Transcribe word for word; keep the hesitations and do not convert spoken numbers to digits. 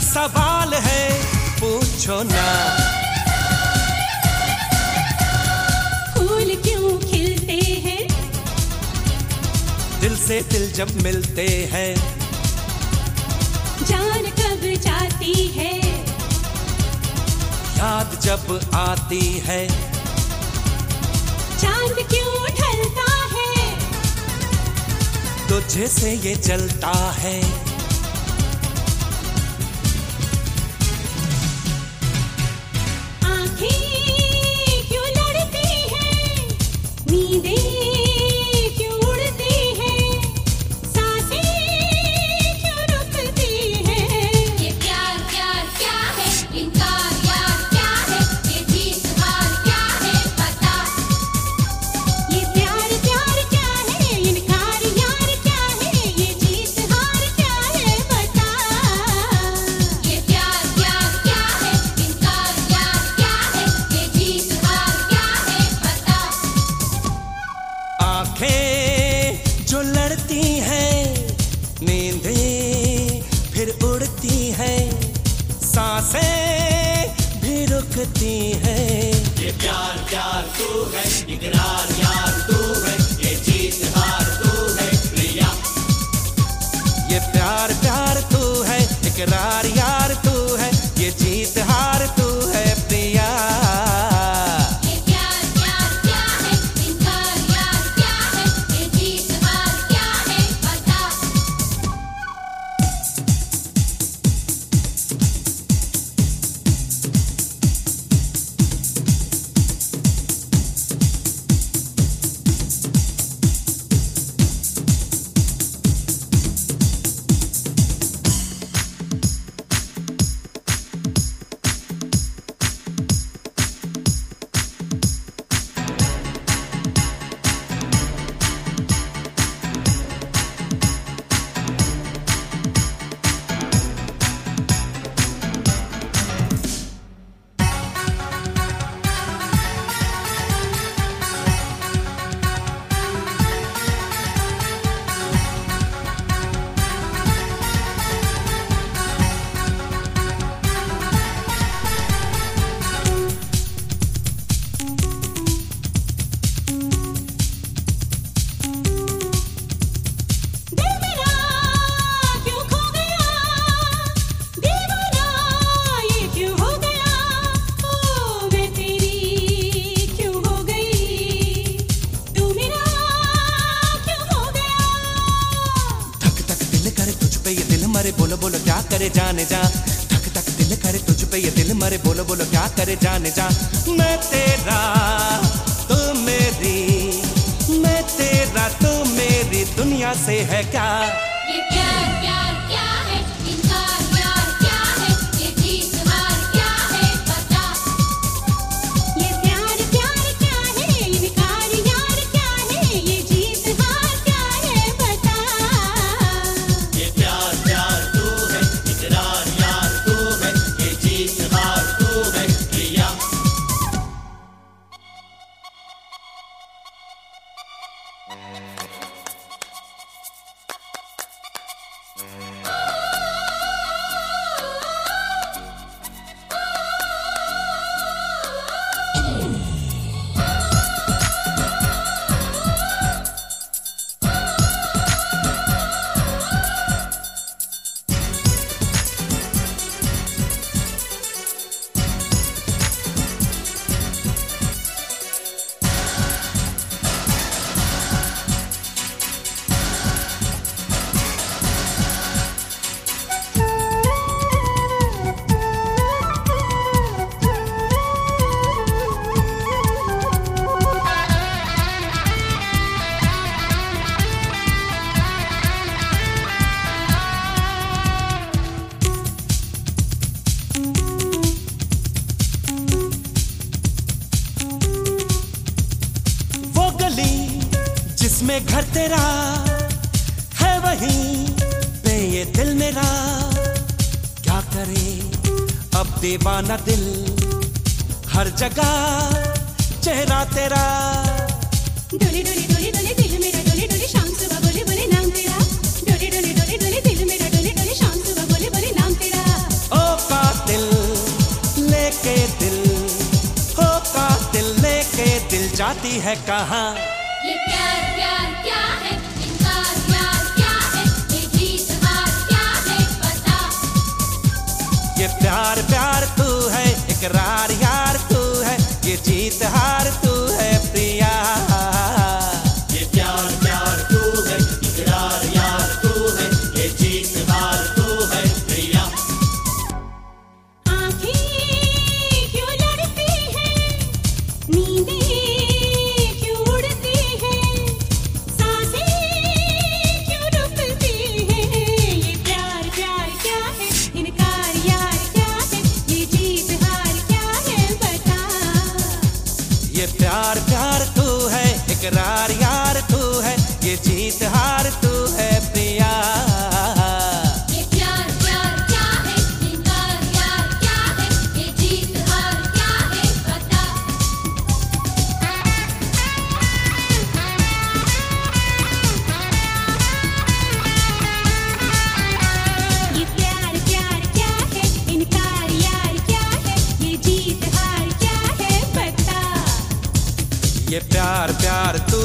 सवाल है पूछो ना। फूल क्यों खिलते हैं? दिल से दिल जब मिलते हैं। जान कब जाती है? याद जब आती है। चांद क्यों ढलता है? तुझे से ये जलता है। जो लड़ती हैं, नींदें फिर उड़ती हैं, सांसें भी रुकती हैं। ये प्यार प्यार तू है, इकरार यार तू है, ये जीत हार तू है प्रिया। ये प्यार प्यार तू है, इकरार यार तू है, ये जीत हार तू है प्रिया। मरे बोलो बोलो क्या करे जाने जा, धक धक दिल करे तुझ पे ये दिल मरे बोलो बोलो क्या करे जाने जा। मैं तेरा तू मेरी, मैं तेरा तू मेरी, दुनिया से है क्या ये प्यार प्यार क्या है, इनकार यार क्या है, ये जीत हार क्या है बता। ये प्यार प्यार क्या है, इनकार यार क्या है, ये जीत हार क्या है बता। ये प्यार प्यार तू है, इकरार यार तू है, ये जीत हार तू है प्रिया। जिसमें घर तेरा है वहीं पे ये दिल मेरा, क्या करे अब दीवाना दिल, हर जगह चेहरा तेरा। डोली डोली डोली डोली दिल मेरा डोली डोली, शाम सुबह बोले बोले नाम तेरा। डोली डोली डोली डोली दिल मेरा डोली डोली, शाम सुबह बोले बोले नाम तेरा। ओ जाती है कहाँ। ये प्यार प्यार क्या है, इनकार यार क्या है, ये जीत हार क्या है बता। ये प्यार प्यार तू है, इकरार यार तू है, ये जीत हार तू है प्रिया। ये प्यार प्यार तू है, इकरार यार तू है, ये जीत हार तू है प्रिया। आँखें क्यों लड़ती हैं, नींदें क्यों उड़ती हैं, सांसें क्यों रुकती हैं। ये प्यार प्यार क्या है, इनकार यार क्या है, ये जीत हार क्या है बता। ये प्यार प्यार तू है, इकरार यार तू है, ये जीत हार तू है प्रिया। ये प्यार प्यार क्या है, इनकार यार क्या है, ये जीत हार क्या है बता। ये प्यार प्यार क्या है, इनकार यार क्या है, ये जीत हार क्या है बता। ये प्यार प्यार तू